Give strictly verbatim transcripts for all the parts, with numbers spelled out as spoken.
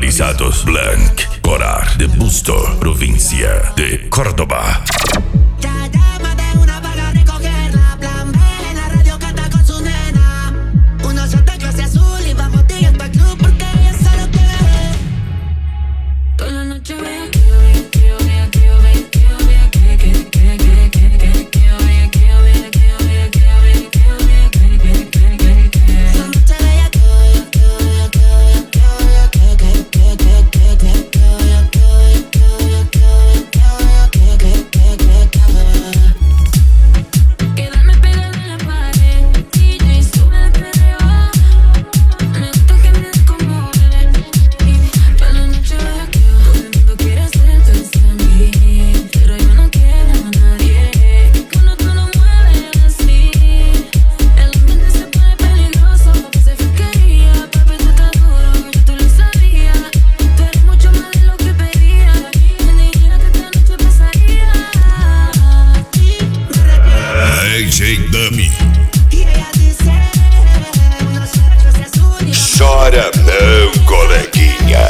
Polarizados Blanc, Polar de Busto, provincia de Córdoba. Ya llámate una para recogerla. Plan B, en la radio canta con su nena. Unos shots de clase azul y vamos directo al club porque ella solo quiere. Toda la noche ve que yo ve, que yo ve, que yo ve, que yo ve, que que que que que que que yo ve, que yo ve, que yo ve, que yo ve, que yo ve, que que que que que. Esa noche bella que yo ve, que yo ve, que yo ve, que yo ve, que que que que que que que yo ve, que yo ve, que yo ve, que yo ve, que yo ve, que que que que que. Quedarme pegada en la pared, D J sube el perreo. Me gusta que me descomode. Toda la noche bella que yo, todo el mundo quiere hacerte a mí, pero yo no quiero a nadie. Cuando tú lo mueves así, el ambiente se pone peligroso. Papi se quería, papi tú estás duro, yo tú lo sabía. Tú eres mucho más de lo que pedía. Me dijera que esta noche pasaría. D J Dummy. Y ella dice, unos shots de clase azul y vamos Chora não, coleguinha.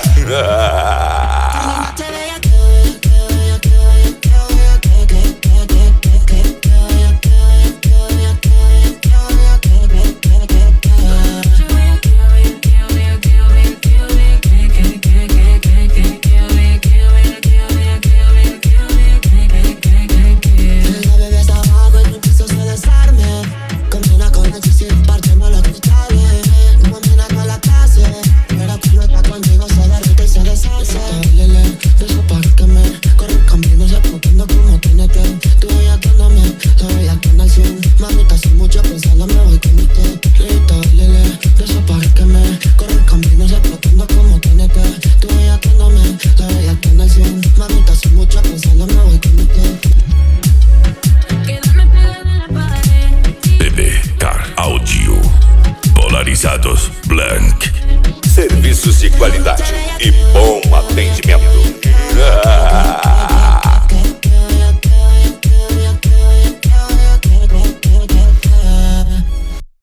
Polarizados Blanc. Serviços de qualidade e bom atendimento.